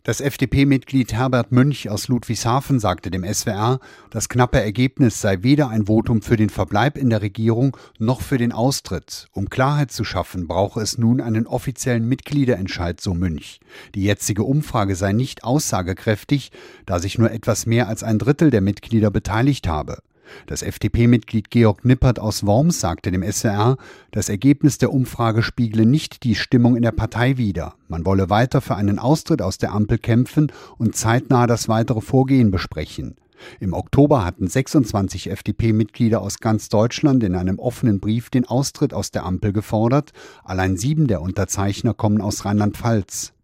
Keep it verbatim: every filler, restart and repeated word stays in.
Das F D P-Mitglied Herbert Münch aus Ludwigshafen sagte dem S W R, das knappe Ergebnis sei weder ein Votum für den Verbleib in der Regierung noch für den Austritt. Um Klarheit zu schaffen, brauche es nun einen offiziellen Mitgliederentscheid, so Münch. Die jetzige Umfrage sei nicht aussagekräftig, da sich nur etwas mehr als ein Drittel der Mitglieder beteiligt habe. Das F D P-Mitglied Georg Nippert aus Worms sagte dem S W R, das Ergebnis der Umfrage spiegle nicht die Stimmung in der Partei wider. Man wolle weiter für einen Austritt aus der Ampel kämpfen und zeitnah das weitere Vorgehen besprechen. Im Oktober hatten sechsundzwanzig F D P-Mitglieder aus ganz Deutschland in einem offenen Brief den Austritt aus der Ampel gefordert. Allein sieben der Unterzeichner kommen aus Rheinland-Pfalz.